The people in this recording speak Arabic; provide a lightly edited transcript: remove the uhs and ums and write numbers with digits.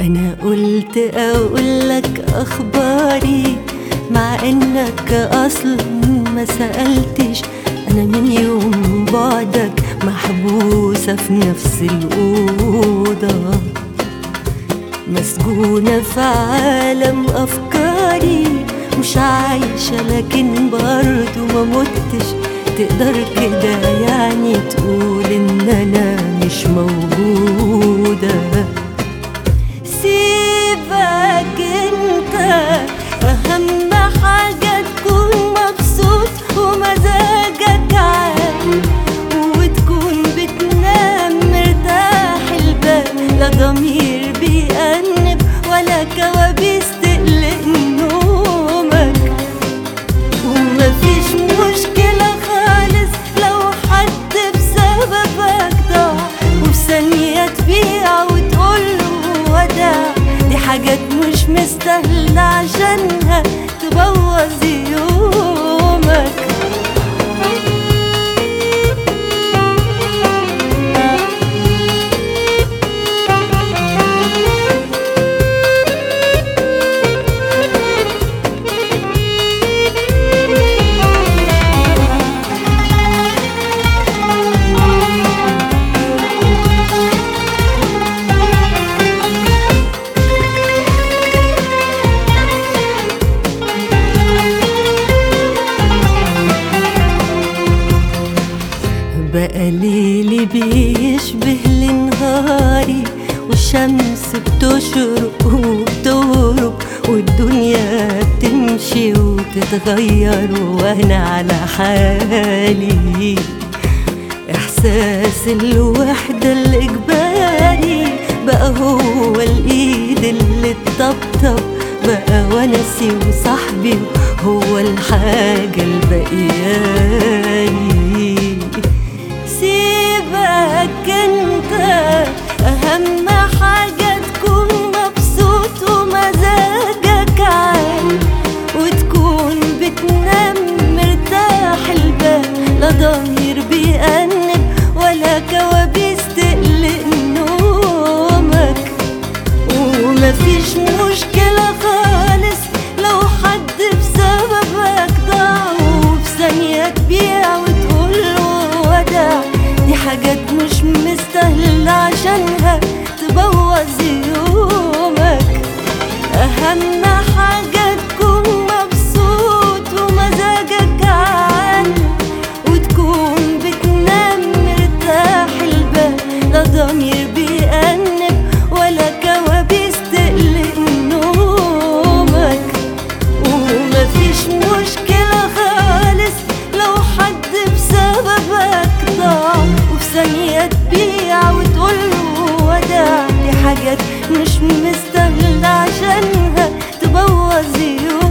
أنا قلت أقولك أخباري مع إنك أصلا ما سألتش. أنا من يوم بعدك محبوسة في نفس الأوضة، مسجونة في عالم أفكاري، مش عايشة لكن برضو ما متش. تقدر كده يعني تقول إن أنا مش موجودة. سيبك انت، أهم حاجة تكون مبسوط ومزاجك عال، وتكون بتنام مرتاح البال، لا ضمير بيأنب ولا كوابيس تقلق نومك. ومفيش مشكلة خالص لو حد بسببك ضاع، وفي ثانية تبيع وتقوله وداع. دي حاجات مش مستاهلة عشانها تبوظ يومك. بقى ليلي بيشبه لنهاري، والشمس بتشرق وبتغرب، والدنيا بتمشي وتتغير وانا على حالي. احساس الوحدة الاجباري بقى هو الايد اللي تطبطب، بقى ونسي وصاحبي هو الحاجة البقياني. سيبك انت، اهم حاجة تكون مبسوط ومزاجك عال، وتكون بتنام مرتاح البال، لا ضمير بيأنب ولا كوابيس تقلق نومك. ومفيش مشكلة خالص لو حد بسببك ضاع، وفي ثانية تبيع وتقوله وداع. دي حاجات مش مستاهلة عشانها تبوظ يومك. أهم حاجة تكون مبسوط ومزاجك عال، وتكون بتنام مرتاح البال، لا ضمير بيأنب ولا كوابيس تقلق نومك. ومفيش مشكلة خالص لو حد بسببك ضاع، وفي ثانية تبيع وتقوله وداع. دي حاجات مش مستاهلة عشانها تبوظ يومك.